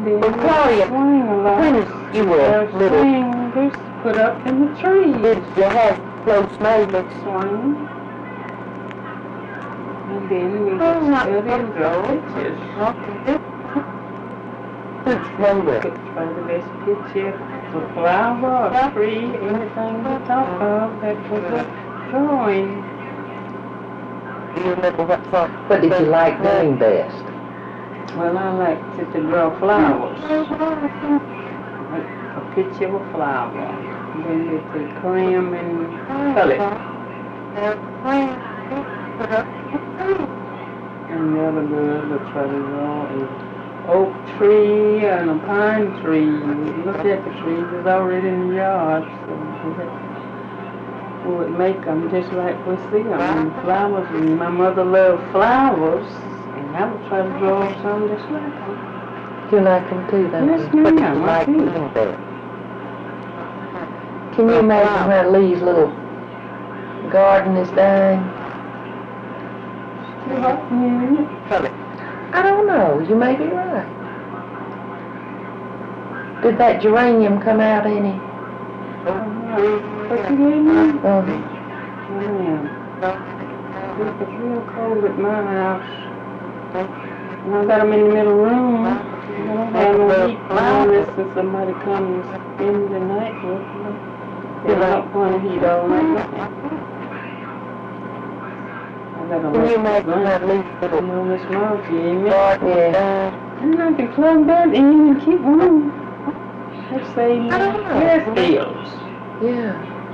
then Well, Claudia, swing a lot. when you were little, Swing, just put up in the tree. did you have close neighbors? Swing. And then we just study and draw pictures. Who's neighbor? Could try the best picture, a flower, a tree, anything we thought of that was a drawing. Do you remember what song? What did you like doing best? Well, I liked to draw flowers. A picture of a flower. Then with the crayon and color. And the other girl would try to draw a oak tree and a pine tree. We looked at the trees, it was already in the yard, so we would make them just like we see them. And flowers, and my mother loved flowers, and I would try to draw some just like them. You like them too, don't Yes, you? What did ma'am, you I like do. doing there? Can you imagine how Lee's little garden is dying? Color. I don't know. You may be right. Did that geranium come out any? What you gave me? Oh, Ma'am. It was real cold at my house. And I got them in the middle room. I don't have no heat unless somebody comes in the night with me. They don't want to heat all night. I got a Can you imagine how Lee's little Miss Margie, amen. garden was Yeah. dying? And I can plug that in and keep on. Let's say I don't know. gas bills. yeah.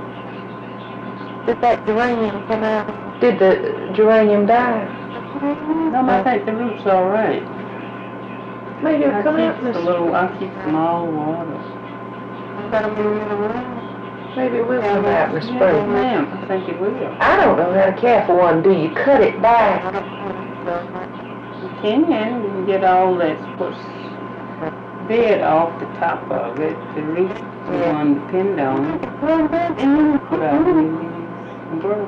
Did that geranium come out? Did the geranium die? No, I think the root's all right. Maybe it'll come out in I the keep small water. Got them in the middle room? Maybe it will come out in the Yeah, spring. ma'am, I think it will. I don't know how to care for one. Do you cut it back? You can get all that dead off the top of it. The root is the one to depend on. Put out the leaves and grow.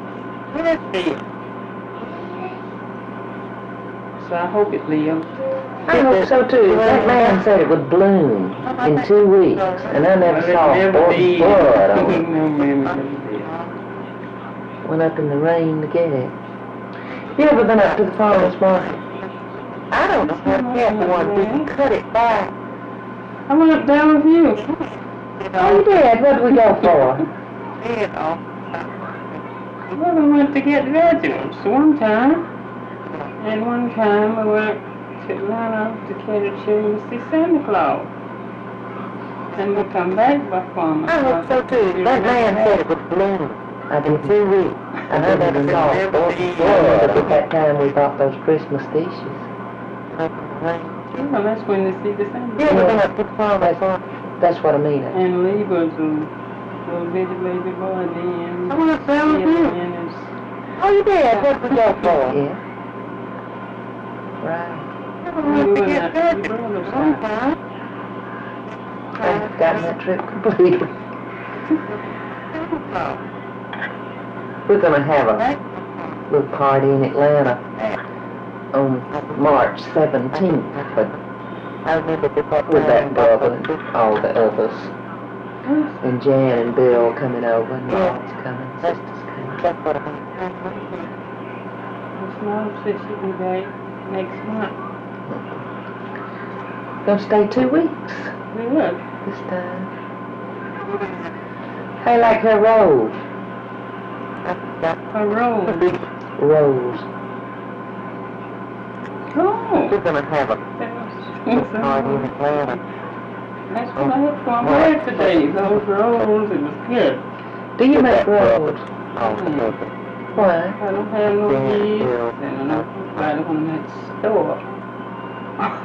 So I hope it lives. I hope so too. That man said it would bloom in 2 weeks, and I never saw a boy's blood on it. No, ma'am, it never did. Went up in the rain to get it. You ever been up to the farmer's market? I don't know how to care for one. Did you cut it back? I went up there with you. Oh, you did? What did we go for? Well, we went to get vegetables one time. And one time we went to Atlanta to Caterpillar to see Santa Claus. And we come back by farmer's I hope so too. That man said it would bloom I in didn't. 2 weeks. I never saw a boy's blood at that time we bought those Christmas dishes. Well, that's when they see the Santa You ever Claus. been up to the farmer's market? That's what I mean. And Lee was a little bitty baby boy then. I want to sell with you. And his Oh, you did? What did we go for? Yeah. Right. We were not your brother's house. I've gotten that trip completed. We're going to have a little party in Atlanta on March 17th, but I remember before with that brother and all the others. And Jan and Bill coming over, and Mom's coming, sister's coming. That's what I mean. Miss Mom said she'd be back next month. Gonna stay 2 weeks We would. this time. How you like her rose? A roll. Rose. Oh, We're going to have a that party in was, Atlanta. that's what I had for my bread today. Those rolls, it was good. Do you make rose? Oh, okay. Why? I don't have no Yeah, yeast, yeah. and I don't buy them from that store.